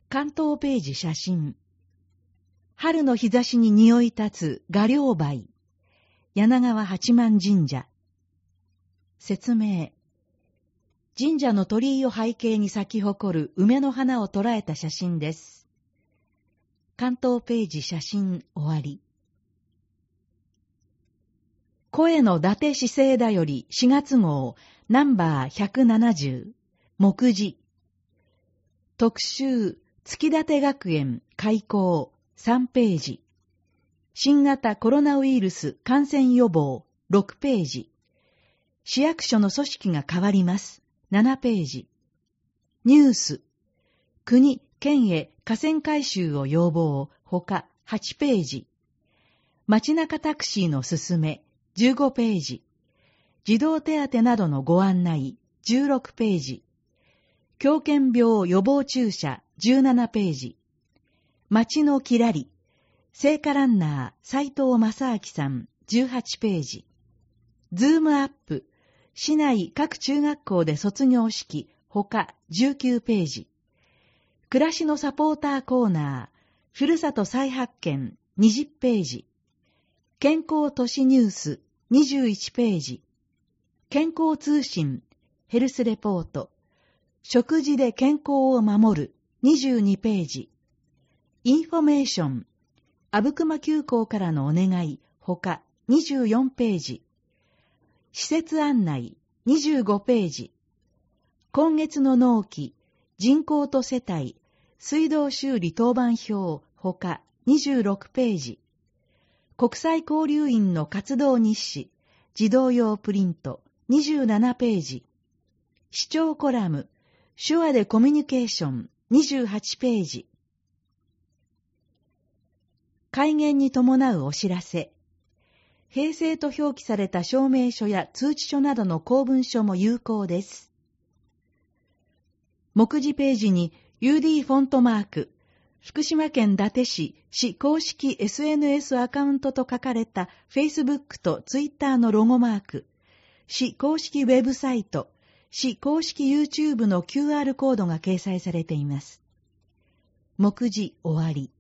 関東ページ写真。春の日差しに匂い立つ画稜梅。柳川八幡神社。説明。神社の鳥居を背景に咲き誇る梅の花を捉えた写真です。関東ページ写真終わり。声の伊達市政だより4月号ナンバー170目次特集月立学園開校3ページ新型コロナウイルス感染予防6ページ市役所の組織が変わります7ページニュース国県へ河川改修を要望ほか8ページ街中タクシーのすすめ15ページ児童手当などのご案内16ページ狂犬病予防注射17ページ街のきらり聖火ランナー斉藤正明さん18ページズームアップ市内各中学校で卒業式ほか19ページ暮らしのサポーターコーナーふるさと再発見20ページ健康都市ニュース21ページ健康通信ヘルスレポート食事で健康を守る22ページインフォメーション阿武隈急行からのお願いほか24ページ施設案内25ページ今月の納期人口と世帯水道修理当番表ほか26ページ国際交流員の活動日誌児童用プリント27ページ市長コラム手話でコミュニケーション28ページ改元に伴うお知らせ平成と表記された証明書や通知書などの公文書も有効です目次ページに UD フォントマーク福島県伊達市市公式 SNS アカウントと書かれた Facebook と Twitter のロゴマーク市公式ウェブサイト市公式 YouTube の QR コードが掲載されています。目次終わり。